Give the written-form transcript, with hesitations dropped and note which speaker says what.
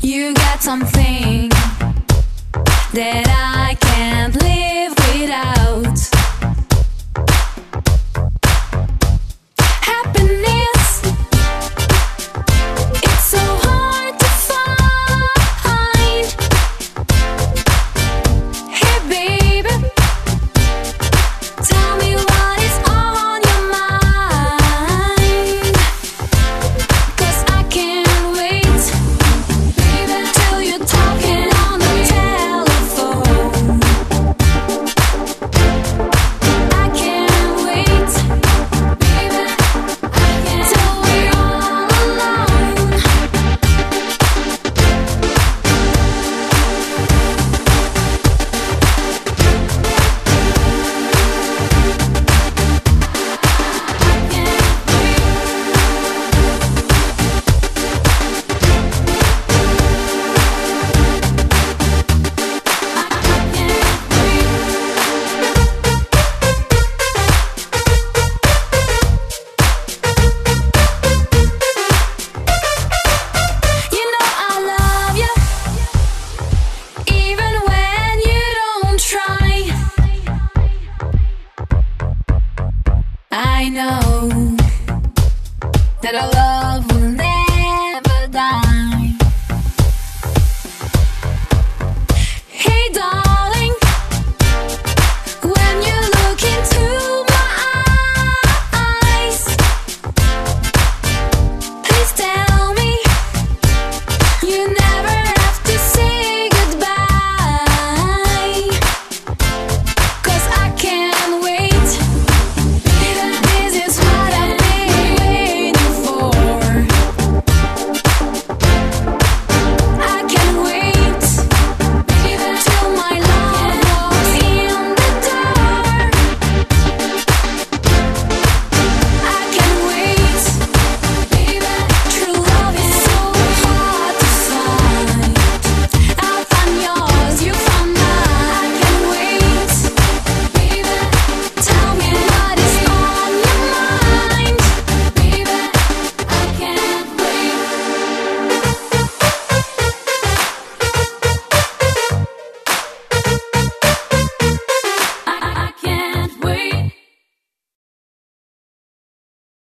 Speaker 1: You got something that I can't live without. Happiness, it's so hard to find. Hey baby, tell me what is on your mind. 'Cause I can't wait, baby, till you're talking on the telephone. I can't wait, baby, till we're all alone. You know I love you, even when you don't try. I know that our love will never die. Hey darling, when you look into my eyes, please tell me you never